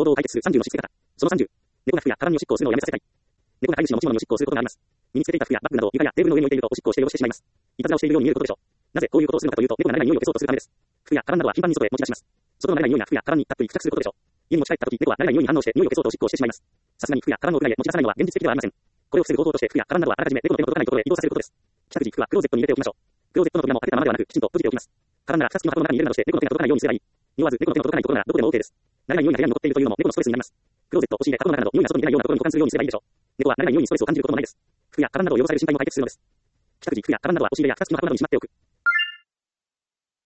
動を解決する30の失勢方。その30。猫が服や殻におしっこをするのをやめさせたい。猫が飼い主の持ち物におしっこをすることがあります。身につけていた服やバッグなど床やテーブルの上に置いているとおしっこをして汚してしまいます。いたずらをしているように見えることでしょう。なぜこういうことをするのかというと、猫が慣れない匂いを消そうとするためです。服や殻などは頻繁に外へ持ち出します。外の慣れない匂いが服や殻にたっぷり付着することでしょう。家に持ち帰ったとき、猫は慣れない匂いに反応して匂いを消そうとおしっこをしてしまいます。さすがに服や殻の裏へ持ち出さないのは現実的ではありません。これを防ぐ方法として服や殻などはあらかじめ猫の手の届かないところへ移動させることです。帰宅時服はクローゼットに入れておきましょう。クローゼットの扉も開けたままではなく、きちんと閉じておきます。殻なら蓋付きの箱の中に入れるなどして猫の手が届かないようにすればいい。匂わず猫の手の届かないところならどこでも OK です。慣れない匂いが部屋に残っているというのも猫のストレスになります。クローゼット、押し入れ、箱の中など匂いが外に出ないようなところに保管するようにすればいいでしょう。猫は慣れない匂いにストレスを感じることもないです。服や殻などを汚される心配も解決するのです。帰宅時服や殻などは押し入れや蓋付きの箱などにしまっておく。